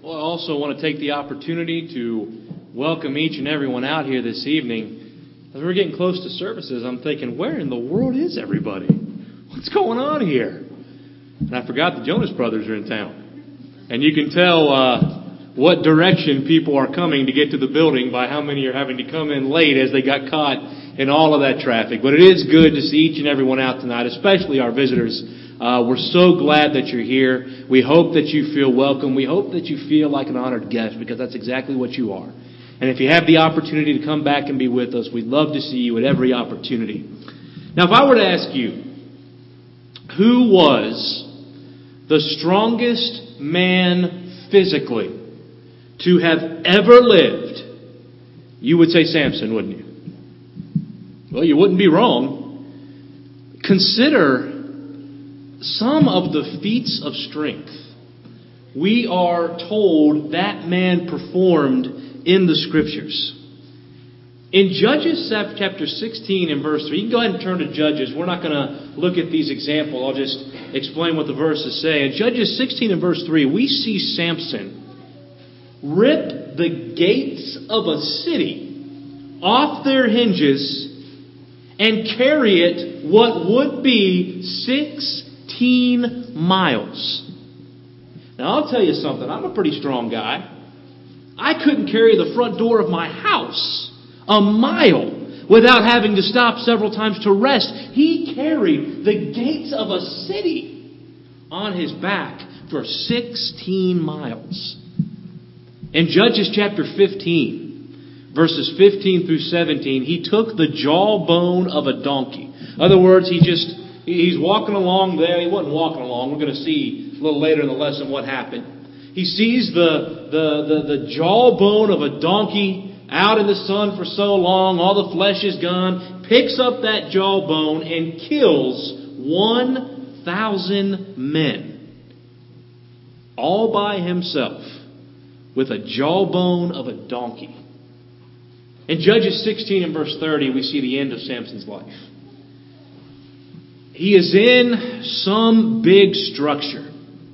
Well, I also want to take the opportunity to welcome each and everyone out here this evening. As we're getting close to services, I'm thinking, where in the world is everybody? What's going on here? And I forgot the Jonas Brothers are in town. And you can tell what direction people are coming to get to the building by how many are having to come in late as they got caught in all of that traffic. But it is good to see each and everyone out tonight, especially our visitors. We're so glad that you're here. We hope that you feel welcome. We hope that you feel like an honored guest, because that's exactly what you are. And if you have the opportunity to come back and be with us, we'd love to see you at every opportunity. Now, if I were to ask you, who was the strongest man physically to have ever lived, you would say Samson, wouldn't you? Well, you wouldn't be wrong. Consider some of the feats of strength we are told that man performed in the Scriptures. In Judges chapter 16 and verse 3, you can go ahead and turn to Judges. We're not going to look at these examples. I'll just explain what the verses say. In Judges 16 and verse 3, we see Samson rip the gates of a city off their hinges and carry it what would be 16 miles. Now, I'll tell you something. I'm a pretty strong guy. I couldn't carry the front door of my house a mile without having to stop several times to rest. He carried the gates of a city on his back for 16 miles. In Judges chapter 15, verses 15 through 17, he took the jawbone of a donkey. In other words, he's walking along there. He wasn't walking along. We're going to see a little later in the lesson what happened. He sees the jawbone of a donkey out in the sun for so long, all the flesh is gone, picks up that jawbone and kills 1,000 men. All by himself with a jawbone of a donkey. In Judges 16 and verse 30, we see the end of Samson's life. He is in some big structure.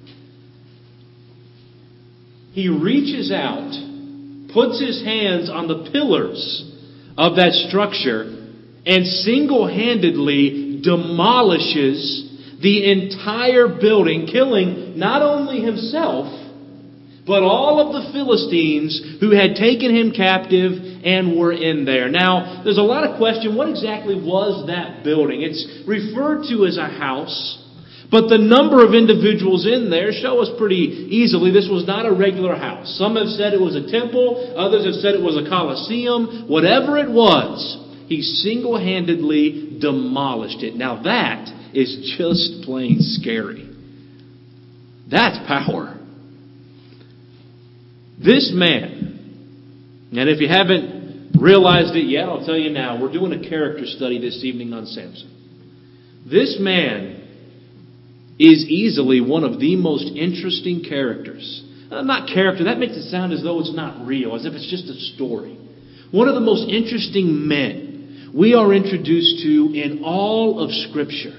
He reaches out, puts his hands on the pillars of that structure, and single-handedly demolishes the entire building, killing not only himself, but all of the Philistines who had taken him captive and were in there. Now, there's a lot of question, what exactly was that building? It's referred to as a house. But the number of individuals in there show us pretty easily this was not a regular house. Some have said it was a temple. Others have said it was a coliseum. Whatever it was, he single-handedly demolished it. Now that is just plain scary. That's power. This man, and if you haven't realized it yet, I'll tell you now, we're doing a character study this evening on Samson. This man is easily one of the most interesting characters. Not character, that makes it sound as though it's not real, as if it's just a story. One of the most interesting men we are introduced to in all of Scripture.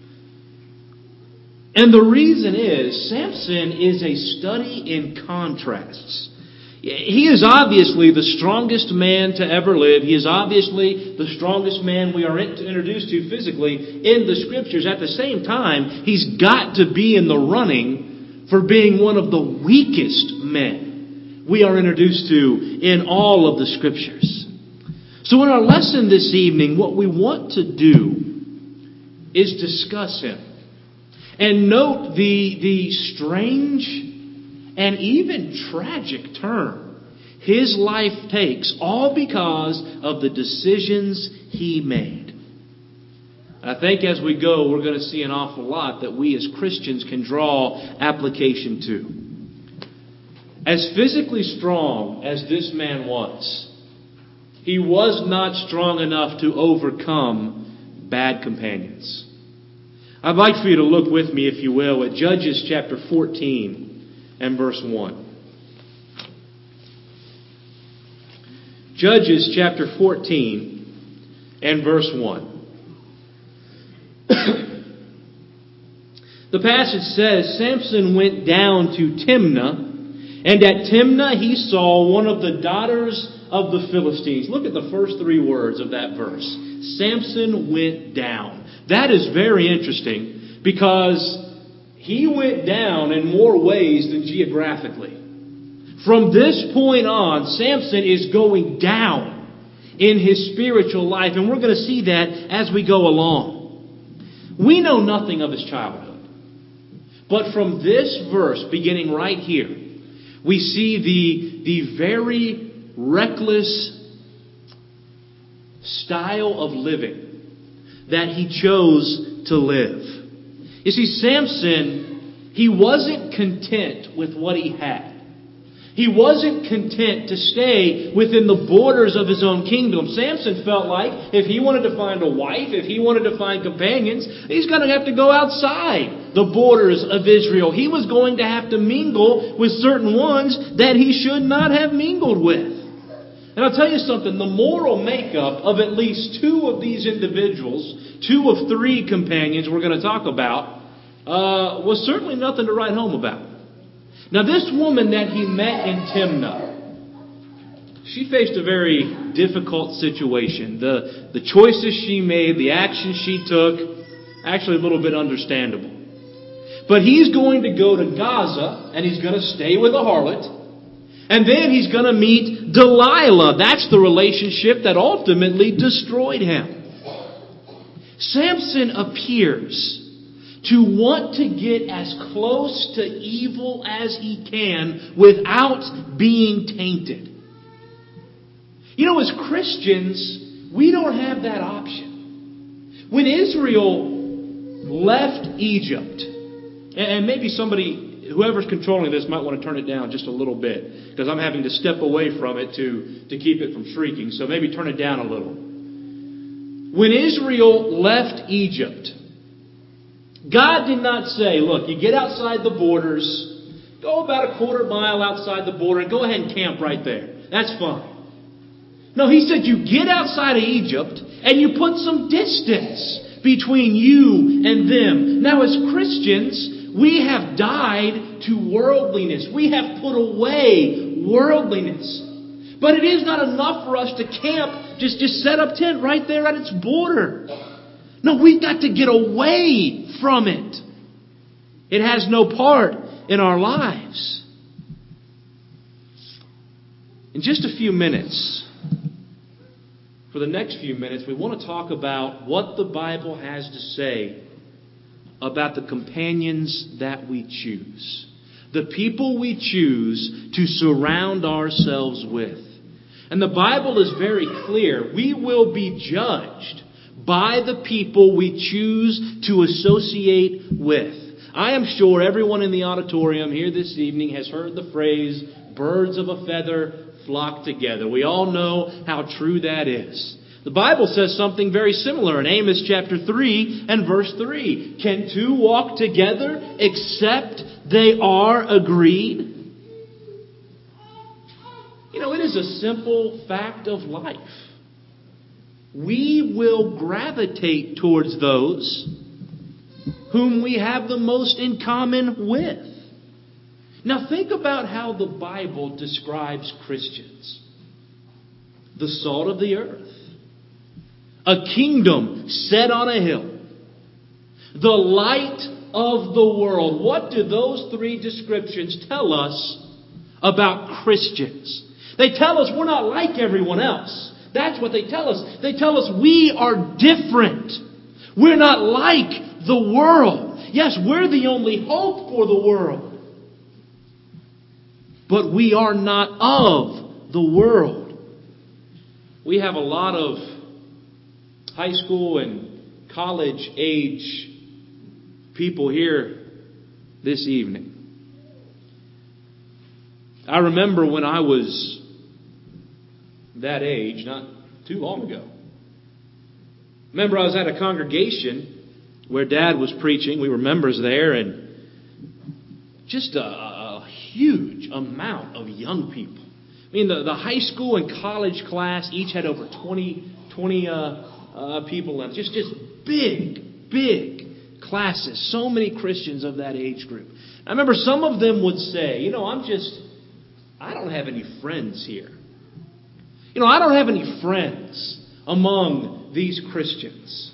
And the reason is, Samson is a study in contrasts. He is obviously the strongest man to ever live. He is obviously the strongest man we are introduced to physically in the Scriptures. At the same time, he's got to be in the running for being one of the weakest men we are introduced to in all of the Scriptures. So in our lesson this evening, what we want to do is discuss him and note the strange and even tragic turn his life takes, all because of the decisions he made. I think as we go, we're going to see an awful lot that we as Christians can draw application to. As physically strong as this man was, he was not strong enough to overcome bad companions. I'd like for you to look with me, if you will, at Judges chapter 14 and verse 1. Judges chapter 14 and verse 1. The passage says, Samson went down to Timnah And at Timnah he saw one of the daughters of the Philistines. Look at the first three words of that verse. Samson went down. That is very interesting because he went down in more ways than geographically. From this point on, Samson is going down in his spiritual life. And we're going to see that as we go along. We know nothing of his childhood. But from this verse, beginning right here, we see the very reckless style of living that he chose to live. You see, Samson, he wasn't content with what he had. He wasn't content to stay within the borders of his own kingdom. Samson felt like if he wanted to find a wife, if he wanted to find companions, he's going to have to go outside the borders of Israel. He was going to have to mingle with certain ones that he should not have mingled with. And I'll tell you something, the moral makeup of at least two of these individuals, two of three companions we're going to talk about, was certainly nothing to write home about. Now, this woman that he met in Timnah, she faced a very difficult situation. The choices she made, the actions she took, actually a little bit understandable. But he's going to go to Gaza, and he's going to stay with a harlot. And then he's going to meet Delilah. That's the relationship that ultimately destroyed him. Samson appears to want to get as close to evil as he can without being tainted. You know, as Christians, we don't have that option. When Israel left Egypt, and maybe somebody, whoever's controlling this, might want to turn it down just a little bit, because I'm having to step away from it to keep it from shrieking, so maybe turn it down a little. When Israel left Egypt, God did not say, look, you get outside the borders, go about a quarter mile outside the border and go ahead and camp right there. That's fine. No, he said you get outside of Egypt and you put some distance between you and them. Now, as Christians, we have died to worldliness. We have put away worldliness. But it is not enough for us to camp, just set up tent right there at its border. No, we've got to get away from it. It has no part in our lives. In just a few minutes, for the next few minutes, we want to talk about what the Bible has to say about the companions that we choose. The people we choose to surround ourselves with. And the Bible is very clear. We will be judged by the people we choose to associate with. I am sure everyone in the auditorium here this evening has heard the phrase, birds of a feather flock together. We all know how true that is. The Bible says something very similar in Amos chapter 3 and verse 3. Can two walk together except they are agreed? You know, it is a simple fact of life. We will gravitate towards those whom we have the most in common with. Now think about how the Bible describes Christians. The salt of the earth. A kingdom set on a hill. The light of the world. What do those three descriptions tell us about Christians? They tell us we're not like everyone else. That's what they tell us. They tell us we are different. We're not like the world. Yes, we're the only hope for the world. But we are not of the world. We have a lot of high school and college age people here this evening. I remember when I was that age, not too long ago. Remember, I was at a congregation where Dad was preaching. We were members there, and just a huge amount of young people. I mean, the high school and college class each had over 20 people in it. Just big classes. So many Christians of that age group. I remember some of them would say, I'm I don't have any friends here. I don't have any friends among these Christians.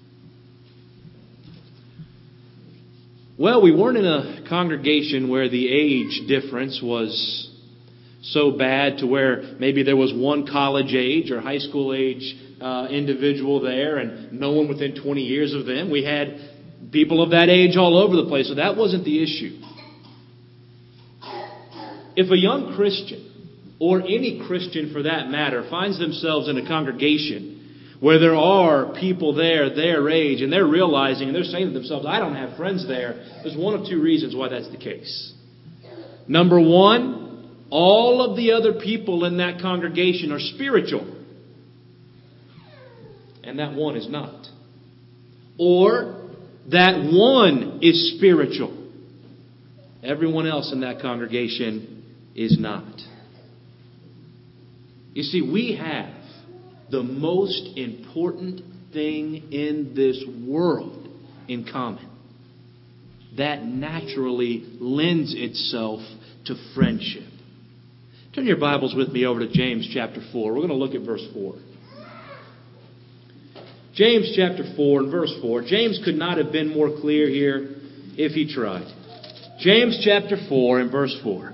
Well, we weren't in a congregation where the age difference was so bad to where maybe there was one college age or high school age individual there and no one within 20 years of them. We had people of that age all over the place, so that wasn't the issue. If a young Christian, or any Christian for that matter, finds themselves in a congregation where there are people there their age, and they're realizing, and they're saying to themselves, I don't have friends there, there's one of two reasons why that's the case. Number one, all of the other people in that congregation are spiritual, and that one is not. Or that one is spiritual. Everyone else in that congregation is not. You see, we have the most important thing in this world in common. That naturally lends itself to friendship. Turn your Bibles with me over to James chapter 4. We're going to look at verse 4. James chapter 4 and verse 4. James could not have been more clear here if he tried. James chapter 4 and verse 4.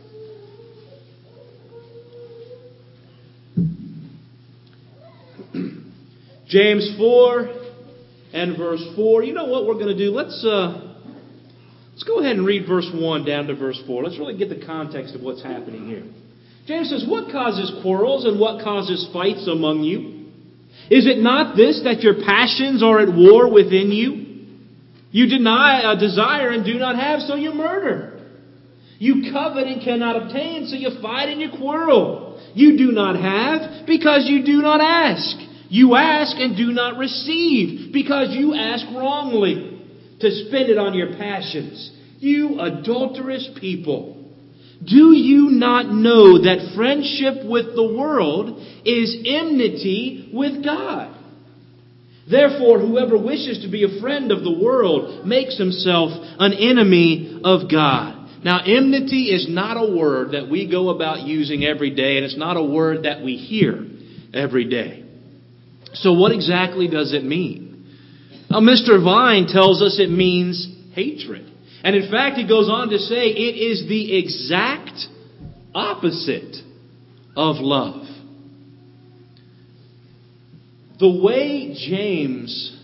James 4 and verse 4. You know what we're going to do? Let's go ahead and read verse 1 down to verse 4. Let's really get the context of what's happening here. James says, what causes quarrels and what causes fights among you? Is it not this, that your passions are at war within you? You desire and do not have, so you murder. You covet and cannot obtain, so you fight and you quarrel. You do not have because you do not ask. You ask and do not receive because you ask wrongly to spend it on your passions. You adulterous people. Do you not know that friendship with the world is enmity with God? Therefore, whoever wishes to be a friend of the world makes himself an enemy of God. Now, enmity is not a word that we go about using every day, and it's not a word that we hear every day. So what exactly does it mean? Now, Mr. Vine tells us it means hatred. And in fact, he goes on to say it is the exact opposite of love. The way James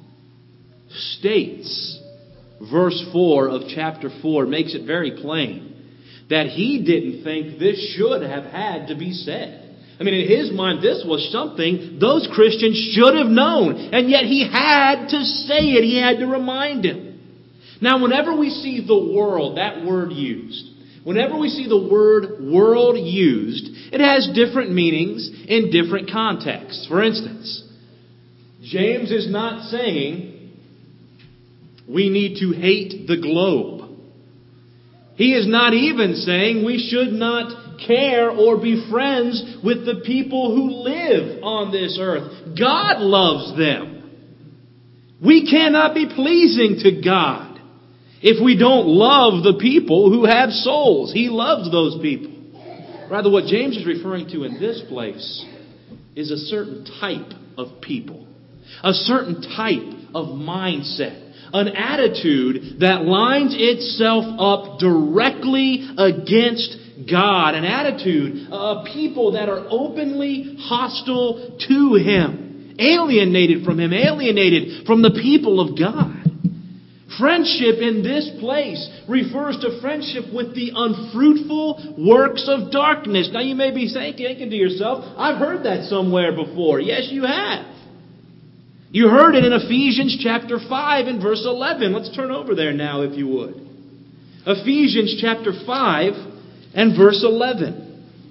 states verse 4 of chapter 4 makes it very plain that he didn't think this should have had to be said. I mean, in his mind, this was something those Christians should have known. And yet he had to say it. He had to remind him. Now, whenever we see the world, that word used, whenever we see the word world used, it has different meanings in different contexts. For instance, James is not saying we need to hate the globe. He is not even saying we should not care or be friends with the people who live on this earth. God loves them. We cannot be pleasing to God if we don't love the people who have souls. He loves those people. Rather, what James is referring to in this place is a certain type of people, a certain type of mindset, an attitude that lines itself up directly against God, an attitude of people that are openly hostile to Him, alienated from Him, alienated from the people of God. Friendship in this place refers to friendship with the unfruitful works of darkness. Now you may be thinking to yourself, I've heard that somewhere before. Yes, you have. You heard it in Ephesians chapter 5 and verse 11. Let's turn over there now if you would. Ephesians chapter 5 and verse 11.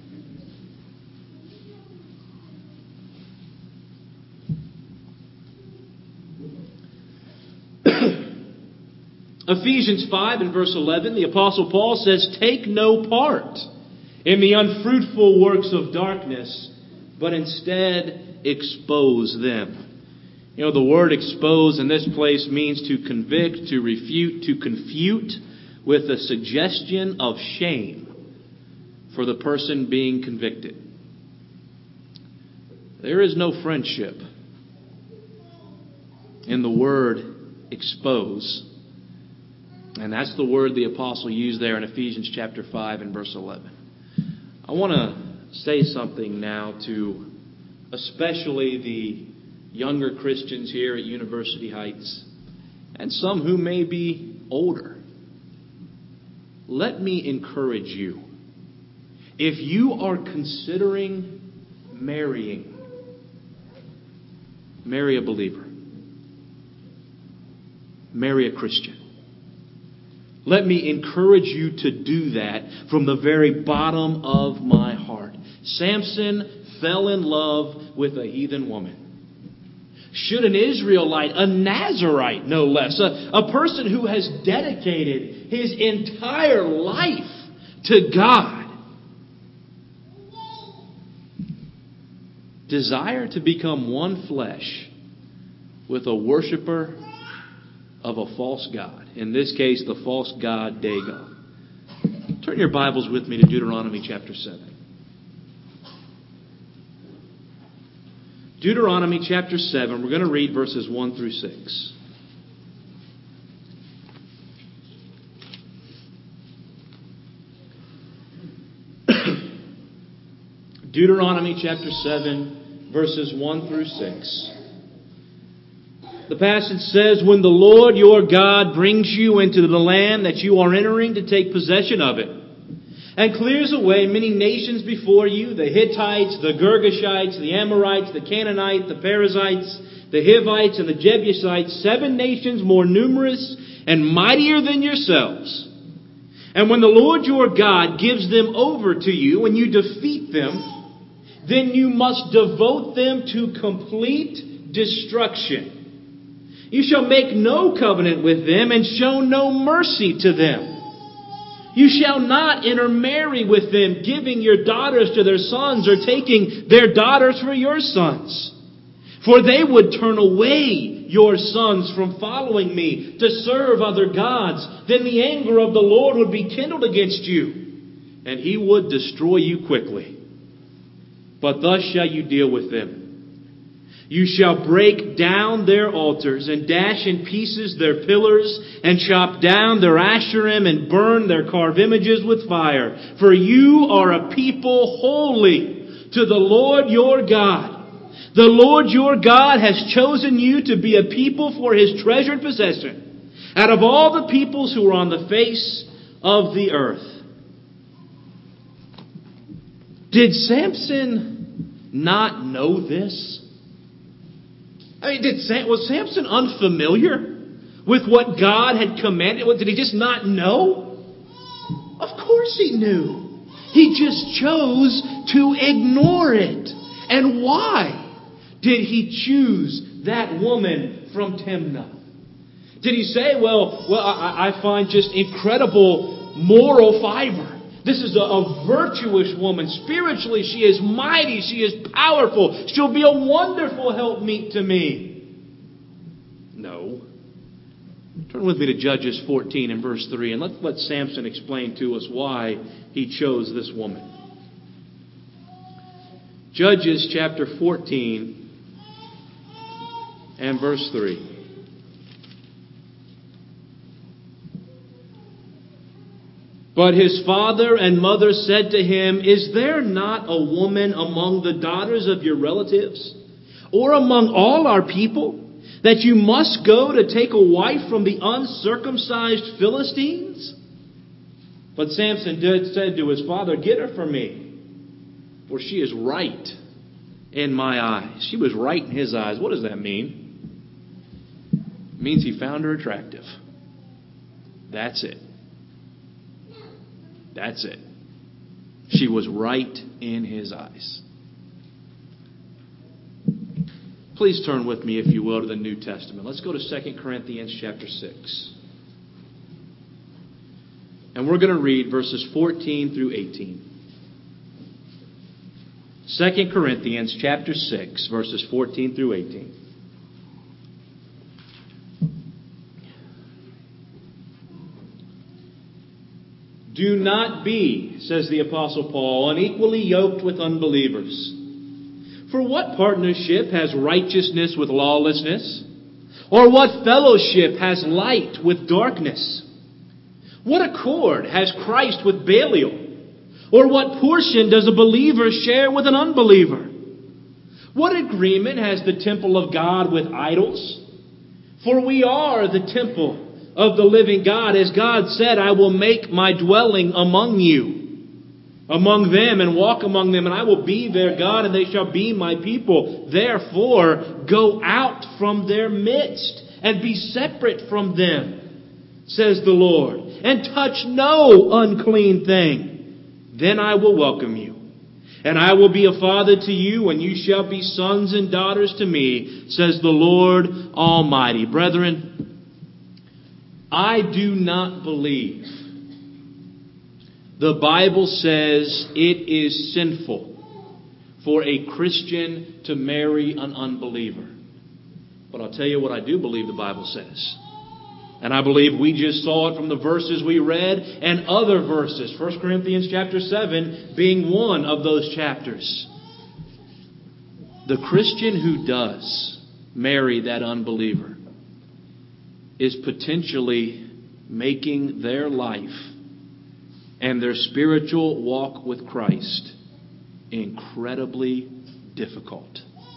Ephesians 5 and verse 11, the Apostle Paul says, take no part in the unfruitful works of darkness, but instead expose them. You know, the word expose in this place means to convict, to refute, to confute with a suggestion of shame. for the person being convicted. There is no friendship in the word expose. And that's the word the apostle used there in Ephesians chapter 5 and verse 11. I want to say something now to especially the younger Christians here at University Heights and some who may be older. Let me encourage you. If you are considering marrying, marry a believer. Marry a Christian. Let me encourage you to do that from the very bottom of my heart. Samson fell in love with a heathen woman. Should an Israelite, a Nazirite no less, a person who has dedicated his entire life to God, desire to become one flesh with a worshiper of a false god, in this case the false god Dagon. Turn your Bibles with me to Deuteronomy chapter 7. Deuteronomy chapter 7, we're going to read verses 1 through 6. Deuteronomy chapter 7, verses 1 through 6. The passage says, "When the Lord your God brings you into the land that you are entering to take possession of it, and clears away many nations before you, the Hittites, the Girgashites, the Amorites, the Canaanites, the Perizzites, the Hivites, and the Jebusites, 7 nations more numerous and mightier than yourselves. And when the Lord your God gives them over to you and you defeat them, then you must devote them to complete destruction. You shall make no covenant with them and show no mercy to them. You shall not intermarry with them, giving your daughters to their sons or taking their daughters for your sons. For they would turn away your sons from following me to serve other gods. Then the anger of the Lord would be kindled against you, and he would destroy you quickly. But thus shall you deal with them. You shall break down their altars and dash in pieces their pillars and chop down their Asherim and burn their carved images with fire. For you are a people holy to the Lord your God. The Lord your God has chosen you to be a people for his treasured possession out of all the peoples who are on the face of the earth." Did Samson not know this? I mean, was Samson unfamiliar with what God had commanded? Did he just not know? Of course he knew. He just chose to ignore it. And why did he choose that woman from Timnah? Did he say, well, I find just incredible moral fiber. This is a virtuous woman. Spiritually, she is mighty. She is powerful. She'll be a wonderful helpmeet to me. No. Turn with me to Judges 14 and verse 3, and let Samson explain to us why he chose this woman. Judges chapter 14 and verse 3. "But his father and mother said to him, 'Is there not a woman among the daughters of your relatives, or among all our people, that you must go to take a wife from the uncircumcised Philistines?' But Samson said to his father, 'Get her for me, for she is right in my eyes.'" She was right in his eyes. What does that mean? It means he found her attractive. That's it. That's it. She was right in his eyes. Please turn with me, if you will, to the New Testament. Let's go to 2 Corinthians chapter 6. And we're going to read verses 14 through 18. 2 Corinthians chapter 6, verses 14 through 18. Do not be, says the Apostle Paul, unequally yoked with unbelievers. For what partnership has righteousness with lawlessness? Or what fellowship has light with darkness? What accord has Christ with Belial? Or what portion does a believer share with an unbeliever? What agreement has the temple of God with idols? For we are the temple of the living God. As God said, I will make my dwelling among them, and walk among them, and I will be their God, and they shall be my people. Therefore, go out from their midst, and be separate from them, says the Lord, and touch no unclean thing. Then I will welcome you, and I will be a father to you, and you shall be sons and daughters to me, says the Lord Almighty. Brethren, I do not believe the Bible says it is sinful for a Christian to marry an unbeliever. But I'll tell you what I do believe the Bible says. And I believe we just saw it from the verses we read and other verses. 1 Corinthians chapter 7 being one of those chapters. The Christian who does marry that unbeliever is potentially making their life and their spiritual walk with Christ incredibly difficult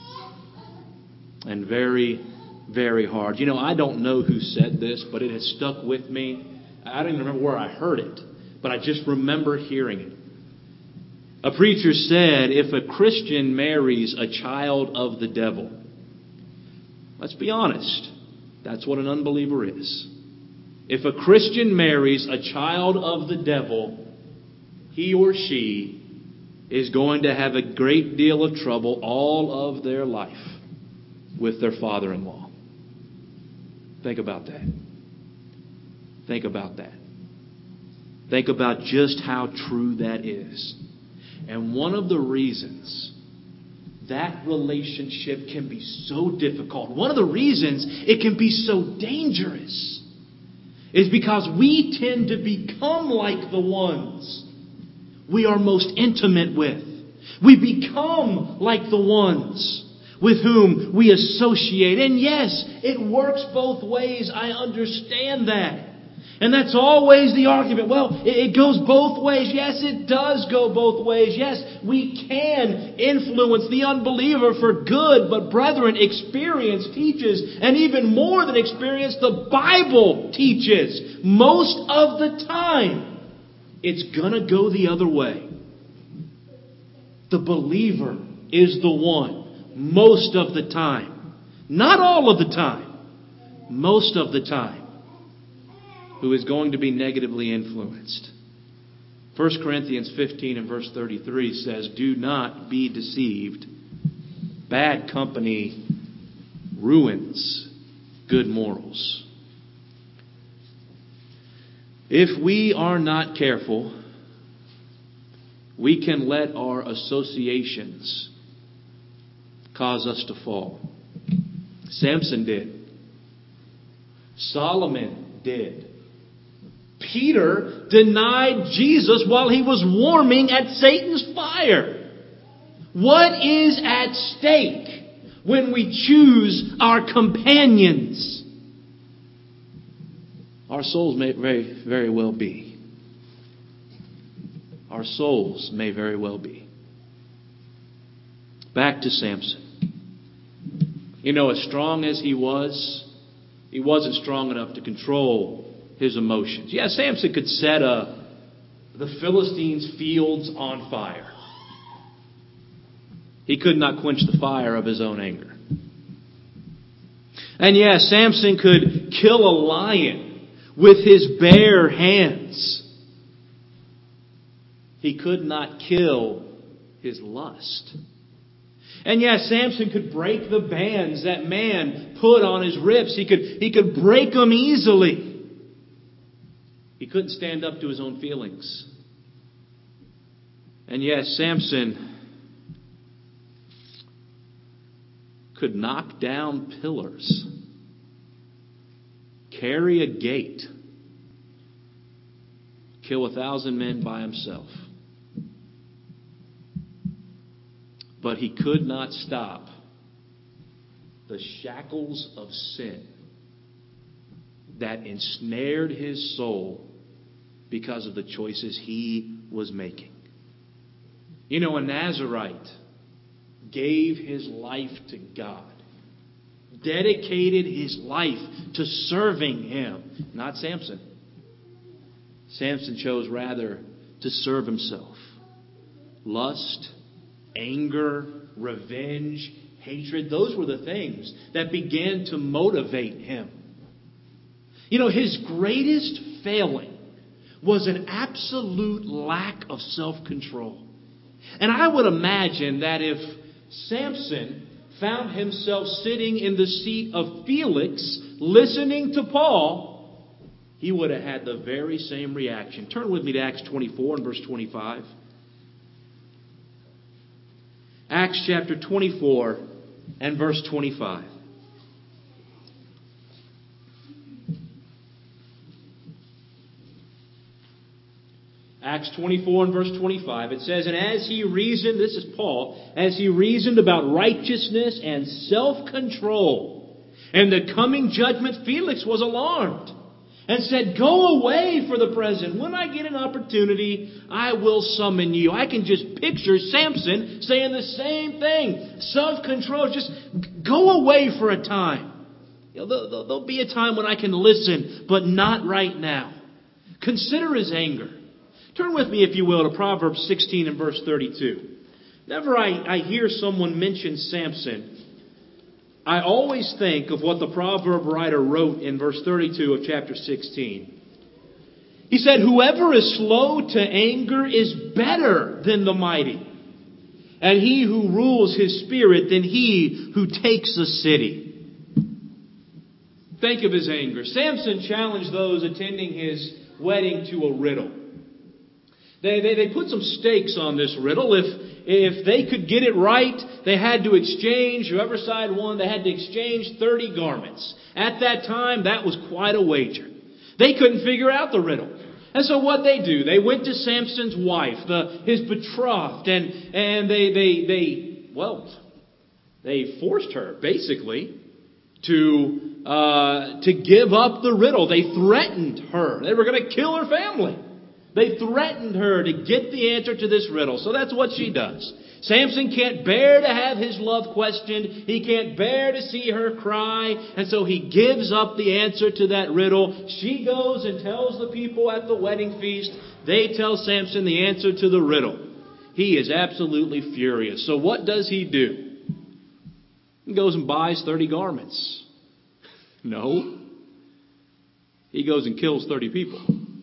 and very, very hard. You know, I don't know who said this, but it has stuck with me. I don't even remember where I heard it, but I just remember hearing it. A preacher said, if a Christian marries a child of the devil, let's be honest, that's what an unbeliever is. If a Christian marries a child of the devil, he or she is going to have a great deal of trouble all of their life with their father-in-law. Think about that. Think about that. Think about just how true that is. And one of the reasons that relationship can be so difficult, one of the reasons it can be so dangerous, is because we tend to become like the ones we are most intimate with. We become like the ones with whom we associate. And yes, it works both ways. I understand that. And that's always the argument. Well, it goes both ways. Yes, it does go both ways. Yes, we can influence the unbeliever for good. But brethren, experience teaches, and even more than experience, the Bible teaches, most of the time, it's going to go the other way. The believer is the one, most of the time, not all of the time, most of the time, who is going to be negatively influenced. 1 Corinthians 15 and verse 33 says, do not be deceived. Bad company ruins good morals. If we are not careful, we can let our associations cause us to fall. Samson did. Solomon did. Peter denied Jesus while he was warming at Satan's fire. What is at stake when we choose our companions? Our souls may very, very well be. Our souls may very well be. Back to Samson. You know, as strong as he wasn't strong enough to control his emotions. Yeah, Samson could set the Philistines' fields on fire. He could not quench the fire of his own anger. And yeah, Samson could kill a lion with his bare hands. He could not kill his lust. And yeah, Samson could break the bands that man put on his ribs. He could break them easily. He couldn't stand up to his own feelings. And yes, Samson could knock down pillars, carry a gate, kill 1,000 men by himself. But he could not stop the shackles of sin that ensnared his soul because of the choices he was making. You know, a Nazirite gave his life to God, dedicated his life to serving Him, not Samson. Samson chose rather to serve himself. Lust, anger, revenge, hatred, those were the things that began to motivate him. You know, his greatest failing was an absolute lack of self-control. And I would imagine that if Samson found himself sitting in the seat of Felix, listening to Paul, he would have had the very same reaction. Turn with me to Acts 24 and verse 25. Acts chapter 24 and verse 25. Acts 24 and verse 25, it says, "And as he reasoned," this is Paul, "as he reasoned about righteousness and self-control and the coming judgment, Felix was alarmed and said, 'Go away for the present. When I get an opportunity, I will summon you.'" I can just picture Samson saying the same thing. Self-control, just go away for a time. You know, there'll be a time when I can listen, but not right now. Consider his anger. Turn with me, if you will, to Proverbs 16 and verse 32. Whenever I hear someone mention Samson, I always think of what the proverb writer wrote in verse 32 of chapter 16. He said, "Whoever is slow to anger is better than the mighty, and he who rules his spirit than he who takes a city." Think of his anger. Samson challenged those attending his wedding to a riddle. They put some stakes on this riddle. If they could get it right, they had to exchange, whoever side won, they had to exchange 30 garments. At that time, that was quite a wager. They couldn't figure out the riddle. And so what they do, they went to Samson's wife, his betrothed, and they forced her, basically, to give up the riddle. They threatened her. They were going to kill her family. They threatened her to get the answer to this riddle. So that's what she does. Samson can't bear to have his love questioned. He can't bear to see her cry. And so he gives up the answer to that riddle. She goes and tells the people at the wedding feast. They tell Samson the answer to the riddle. He is absolutely furious. So what does he do? He goes and buys 30 garments. No. He goes and kills 30 people.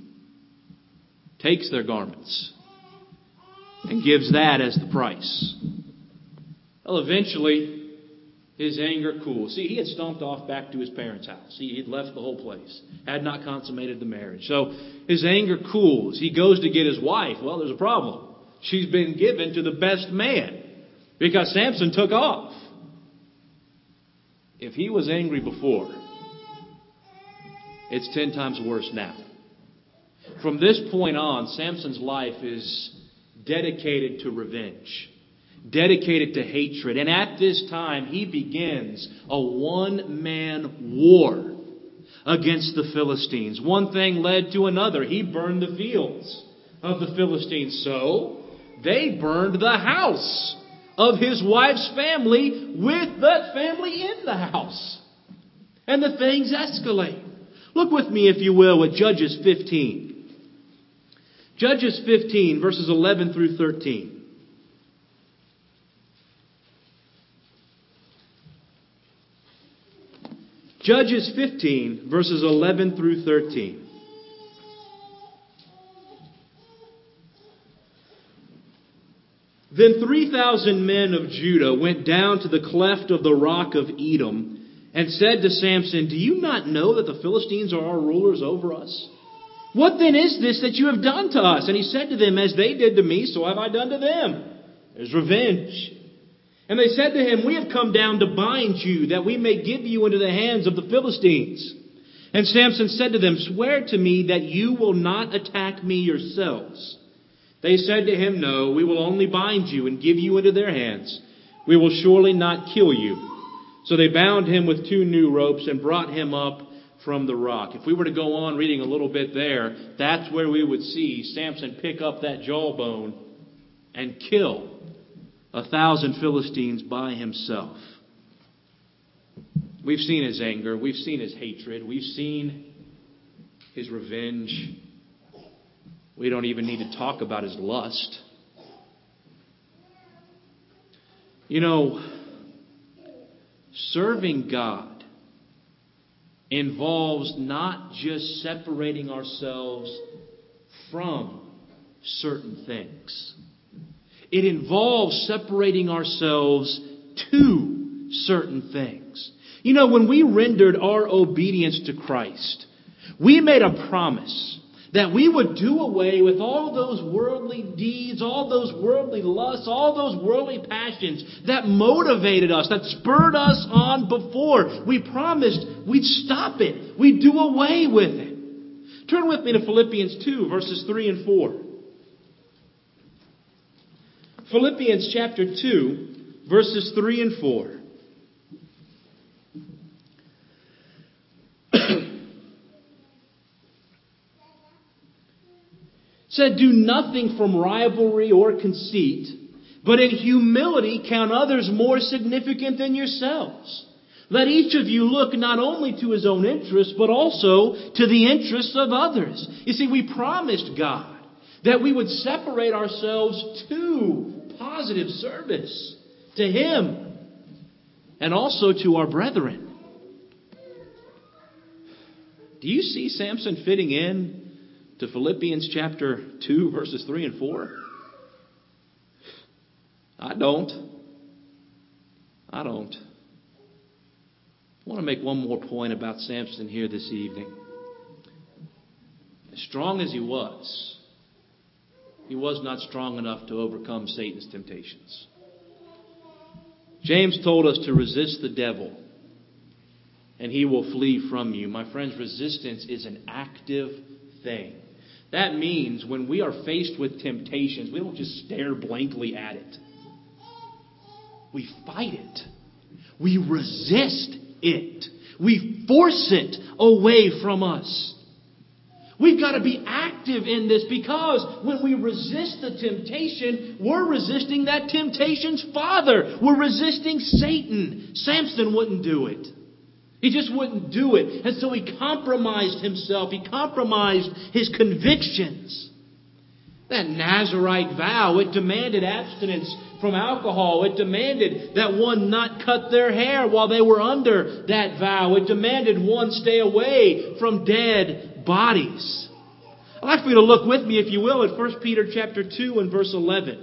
Takes their garments and gives that as the price. Well, eventually, his anger cools. See, he had stomped off back to his parents' house. He'd left the whole place. Had not consummated the marriage. So his anger cools. He goes to get his wife. Well, there's a problem. She's been given to the best man because Samson took off. If he was angry before, it's 10 times worse now. From this point on, Samson's life is dedicated to revenge, dedicated to hatred. And at this time, he begins a one-man war against the Philistines. One thing led to another. He burned the fields of the Philistines. So they burned the house of his wife's family with that family in the house. And the things escalate. Look with me, if you will, at Judges 15. Judges 15, verses 11 through 13. Judges 15, verses 11 through 13. Then 3,000 men of Judah went down to the cleft of the rock of Edom and said to Samson, "Do you not know that the Philistines are our rulers over us? What then is this that you have done to us?" And he said to them, "As they did to me, so have I done to them. There's revenge." And they said to him, "We have come down to bind you, that we may give you into the hands of the Philistines." And Samson said to them, "Swear to me that you will not attack me yourselves." They said to him, "No, we will only bind you and give you into their hands. We will surely not kill you." So they bound him with 2 new ropes and brought him up from the rock. If we were to go on reading a little bit there, that's where we would see Samson pick up that jawbone and kill 1,000 Philistines by himself. We've seen his anger. We've seen his hatred. We've seen his revenge. We don't even need to talk about his lust. You know, serving God involves not just separating ourselves from certain things. It involves separating ourselves to certain things. You know, when we rendered our obedience to Christ, we made a promise that we would do away with all those worldly deeds, all those worldly lusts, all those worldly passions that motivated us, that spurred us on before. We promised we'd stop it. We'd do away with it. Turn with me to Philippians 2, verses 3 and 4. Philippians chapter 2, verses 3 and 4. Said, "Do nothing from rivalry or conceit, but in humility count others more significant than yourselves. Let each of you look not only to his own interests, but also to the interests of others." You see, we promised God that we would separate ourselves to positive service, to Him, and also to our brethren. Do you see Samson fitting in to Philippians chapter 2, verses 3 and 4? I don't. I want to make one more point about Samson here this evening. As strong as he was not strong enough to overcome Satan's temptations. James told us to resist the devil, and he will flee from you. My friends, resistance is an active thing. That means when we are faced with temptations, we don't just stare blankly at it. We fight it. We resist it. We force it away from us. We've got to be active in this, because when we resist the temptation, we're resisting that temptation's father. We're resisting Satan. Samson wouldn't do it. He just wouldn't do it. And so he compromised himself. He compromised his convictions. That Nazirite vow, it demanded abstinence from alcohol. It demanded that one not cut their hair while they were under that vow. It demanded one stay away from dead bodies. I'd like for you to look with me, if you will, at 1 Peter chapter 2 and verse 11.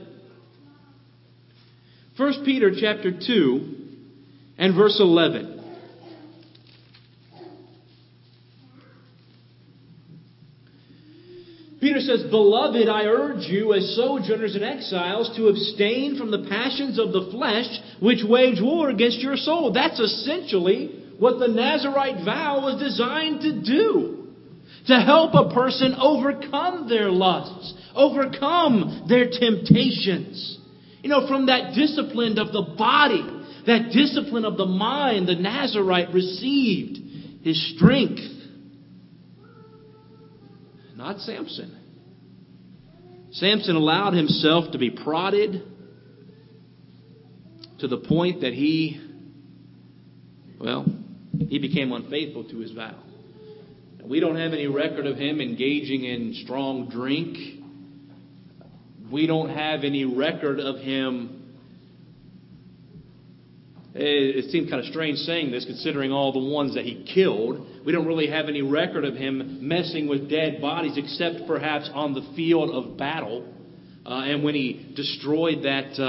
1 Peter chapter 2 and verse 11. Peter says, "Beloved, I urge you as sojourners and exiles to abstain from the passions of the flesh which wage war against your soul." That's essentially what the Nazirite vow was designed to do. To help a person overcome their lusts, overcome their temptations. You know, from that discipline of the body, that discipline of the mind, the Nazirite received his strength. Not Samson. Samson allowed himself to be prodded to the point that he became unfaithful to his vow. We don't have any record of him engaging in strong drink. We don't have any record of him. It seemed kind of strange saying this, considering all the ones that he killed. We don't really have any record of him messing with dead bodies, except perhaps on the field of battle, and when he destroyed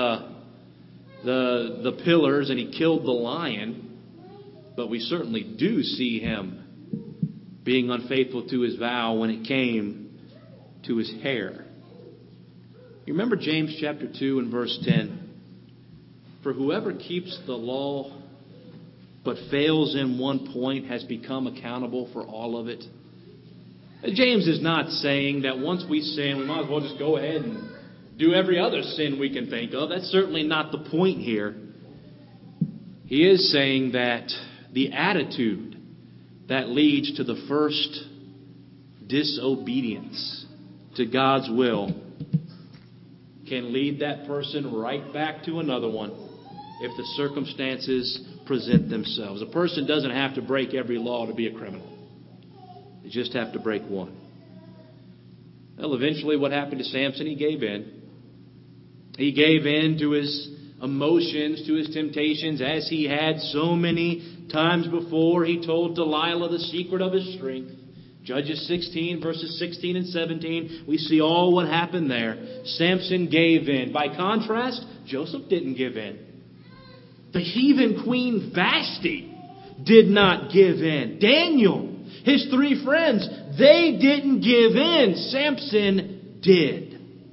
the pillars and he killed the lion. But we certainly do see him being unfaithful to his vow when it came to his hair. You remember James chapter 2 and verse 10? "For whoever keeps the law but fails in one point has become accountable for all of it? James is not saying that once we sin, we might as well just go ahead and do every other sin we can think of. That's certainly not the point here. He is saying that the attitude that leads to the first disobedience to God's will can lead that person right back to another one if the circumstances present themselves. A person doesn't have to break every law to be a criminal. They just have to break one. Well, eventually what happened to Samson? He gave in. He gave in to his emotions, to his temptations, as he had so many times before. He told Delilah the secret of his strength. Judges 16, verses 16 and 17, we see all what happened there. Samson gave in. By contrast, Joseph didn't give in. The heathen queen Vashti did not give in. Daniel, his 3 friends, they didn't give in. Samson did.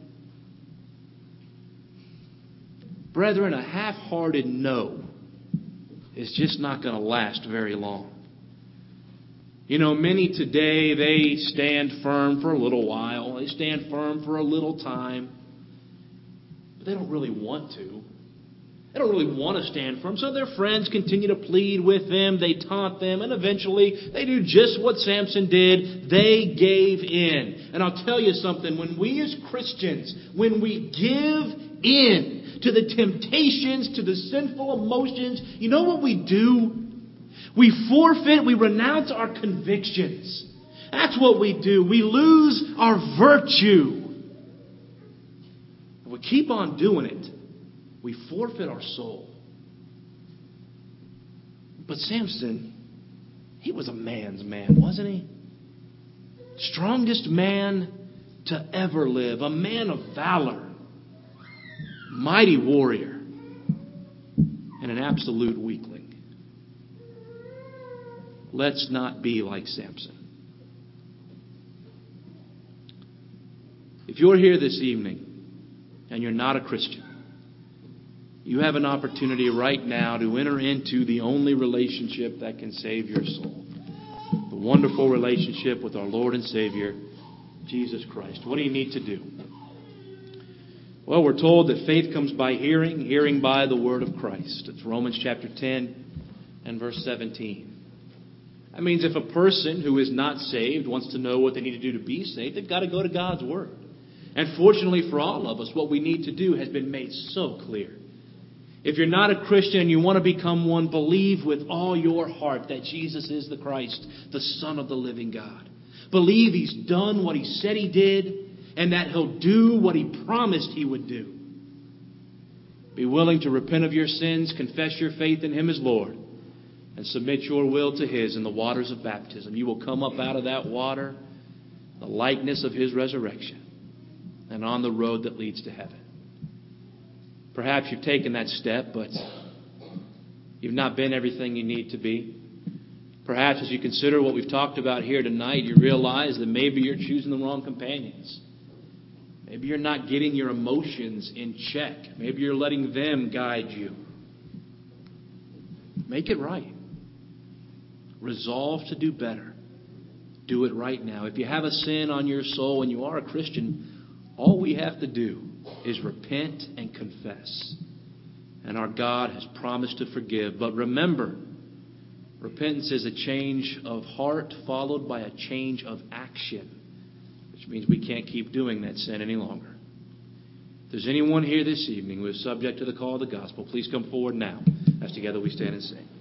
Brethren, a half-hearted no is just not going to last very long. You know, many today, they stand firm for a little while. They stand firm for a little time. But they don't really want to. They don't really want to stand firm. So their friends continue to plead with them. They taunt them. And eventually, they do just what Samson did. They gave in. And I'll tell you something. When we as Christians, when we give in to the temptations, to the sinful emotions, you know what we do? We forfeit, we renounce our convictions. That's what we do. We lose our virtue. If we keep on doing it, we forfeit our soul. But Samson, he was a man's man, wasn't he? Strongest man to ever live. A man of valor. Mighty warrior. And an absolute weakling. Let's not be like Samson. If you're here this evening and you're not a Christian, you have an opportunity right now to enter into the only relationship that can save your soul. The wonderful relationship with our Lord and Savior, Jesus Christ. What do you need to do? Well, we're told that faith comes by hearing, hearing by the word of Christ. It's Romans chapter 10 and verse 17. That means if a person who is not saved wants to know what they need to do to be saved, they've got to go to God's Word. And fortunately for all of us, what we need to do has been made so clear. If you're not a Christian and you want to become one, believe with all your heart that Jesus is the Christ, the Son of the living God. Believe He's done what He said He did and that He'll do what He promised He would do. Be willing to repent of your sins, confess your faith in Him as Lord, and submit your will to His in the waters of baptism. You will come up out of that water, the likeness of His resurrection, and on the road that leads to heaven. Perhaps you've taken that step, but you've not been everything you need to be. Perhaps as you consider what we've talked about here tonight, you realize that maybe you're choosing the wrong companions. Maybe you're not getting your emotions in check. Maybe you're letting them guide you. Make it right. Resolve to do better. Do it right now. If you have a sin on your soul and you are a Christian, all we have to do is repent and confess. And our God has promised to forgive. But remember, repentance is a change of heart followed by a change of action, which means we can't keep doing that sin any longer. If there's anyone here this evening who is subject to the call of the gospel, please come forward now as together we stand and sing.